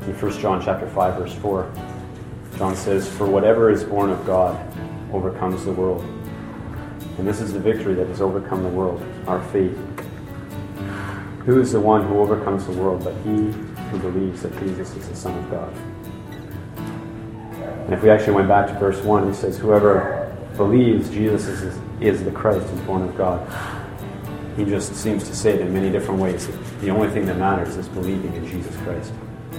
In 1 John chapter 5, verse 4, John says, "For whatever is born of God overcomes the world. And this is the victory that has overcome the world, our faith. Who is the one who overcomes the world but he who believes that Jesus is the Son of God?" And if we actually went back to verse 1, he says, "Whoever believes Jesus is the Christ is born of God." He just seems to say it in many different ways. The only thing that matters is believing in Jesus Christ.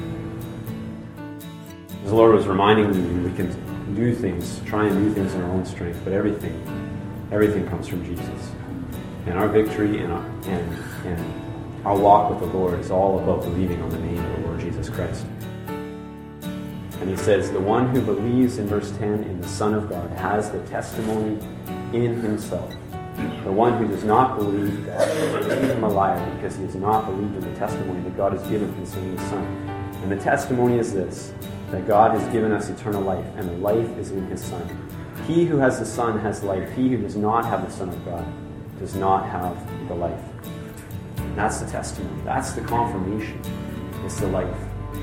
As the Lord was reminding me, we can do things, try and do things in our own strength, but everything comes from Jesus. And our victory and our walk with the Lord is all about believing on the name of the Lord Jesus Christ. And he says, the one who believes, in verse 10, in the Son of God has the testimony in himself. The one who does not believe is him a liar, because he has not believed in the testimony that God has given concerning the Son. And the testimony is this, that God has given us eternal life, and the life is in his Son. He who has the Son has life. He who does not have the Son of God does not have the life. And that's the testimony. That's the confirmation. It's the life.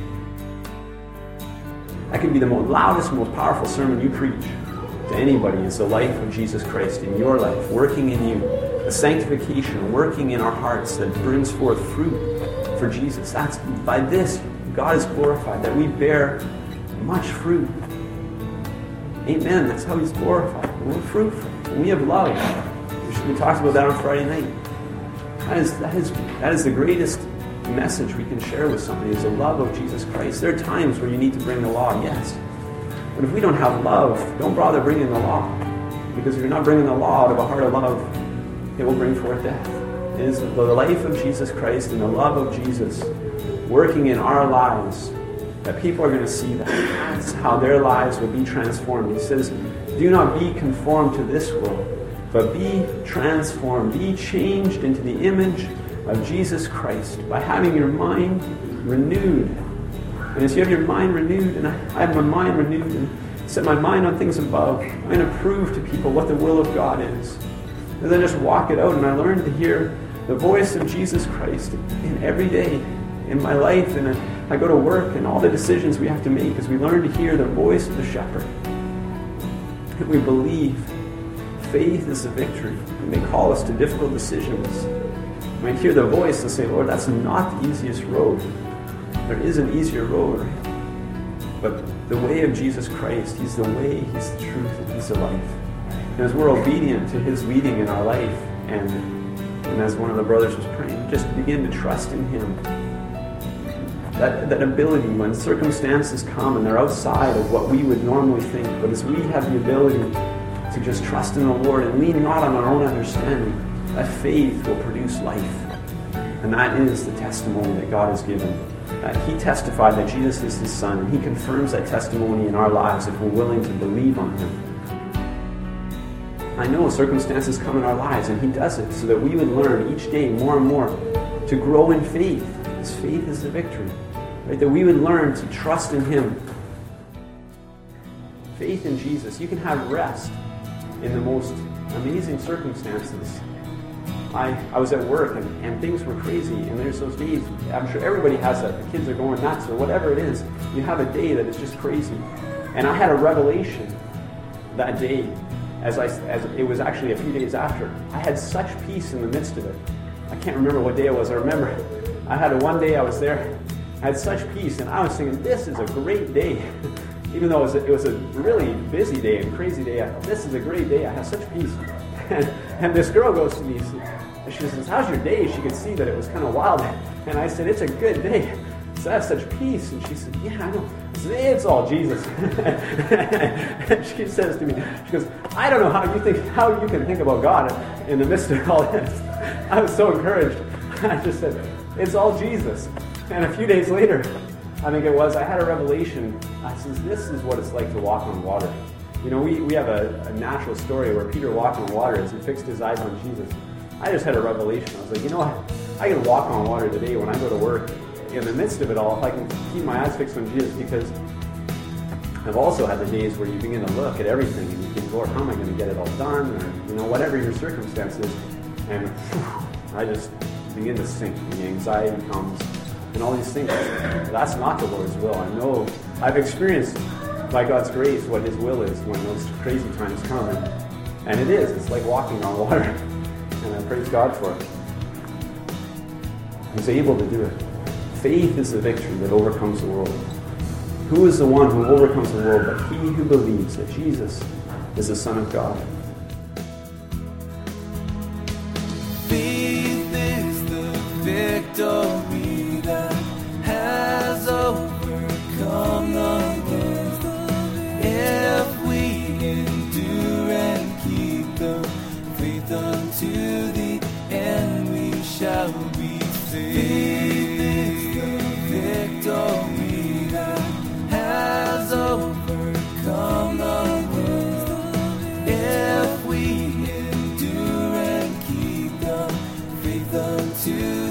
That could be the most loudest, most powerful sermon you preach to anybody, is the life of Jesus Christ in your life, working in you. The sanctification, working in our hearts that brings forth fruit for Jesus. That's by this, God is glorified, that we bear much fruit. Amen. That's how he's glorified. We're fruitful. And we have love. We talked about that on Friday night. That is the greatest message we can share with somebody, is the love of Jesus Christ. There are times where you need to bring the law, yes. But if we don't have love, don't bother bringing the law. Because if you're not bringing the law out of a heart of love, it will bring forth death. It is the life of Jesus Christ and the love of Jesus working in our lives that people are going to see that. That's how their lives will be transformed. He says, do not be conformed to this world, but be transformed. Be changed into the image of Jesus Christ by having your mind renewed. And as you have your mind renewed, and I have my mind renewed and set my mind on things above, I'm going to prove to people what the will of God is. And then just walk it out, and I learn to hear the voice of Jesus Christ in every day in my life, and I go to work, and all the decisions we have to make as we learn to hear the voice of the shepherd. And we believe faith is the victory. It may call us to difficult decisions. We might hear the voice and say, Lord, that's not the easiest road. There is an easier road. But the way of Jesus Christ, he's the way, he's the truth, and he's the life. And as we're obedient to his leading in our life, and as one of the brothers was praying, just begin to trust in him. That ability when circumstances come and they're outside of what we would normally think, but as we have the ability to just trust in the Lord and lean not on our own understanding, that faith will produce life. And that is the testimony that God has given. He testified that Jesus is his Son, and he confirms that testimony in our lives if we're willing to believe on him. I know circumstances come in our lives, and he does it so that we would learn each day more and more to grow in faith. Because faith is the victory. Right? That we would learn to trust in him. Faith in Jesus. You can have rest in the most amazing circumstances. I was at work and things were crazy, and there's those days, I'm sure everybody has that, the kids are going nuts or whatever it is. You have a day that is just crazy. And I had a revelation that day, as it was actually a few days after. I had such peace in the midst of it. I can't remember what day it was. I remember I had one day I was there, I had such peace, and I was thinking, this is a great day. Even though it was a really busy day and crazy day, I thought, this is a great day. I have such peace. And this girl goes to me, and she says, how's your day? She could see that it was kind of wild. And I said, it's a good day. So I have such peace. And she said, yeah, I know. I said, it's all Jesus. And she says to me, she goes, I don't know how you can think about God in the midst of all this. I was so encouraged. I just said, it's all Jesus. And a few days later, I think it was, I had a revelation. I said, this is what it's like to walk on water. You know, we have a natural story where Peter walked on water as he fixed his eyes on Jesus. I just had a revelation. I was like, you know what? I can walk on water today when I go to work. In the midst of it all, if I can keep my eyes fixed on Jesus, because I've also had the days where you begin to look at everything and you think, Lord, how am I going to get it all done? Or, whatever your circumstances. And I just begin to sink. The anxiety comes. and all these things. That's not the Lord's will. I know, I've experienced by God's grace what His will is when those crazy times come. And it is. It's like walking on water. And I praise God for it. He's able to do it. Faith is the victory that overcomes the world. Who is the one who overcomes the world but he who believes that Jesus is the Son of God? Faith is the victory that has overcome the world. If we endure and keep the faith unto the end, we shall be saved. Faith is the victory that has overcome the world. If we endure and keep the faith unto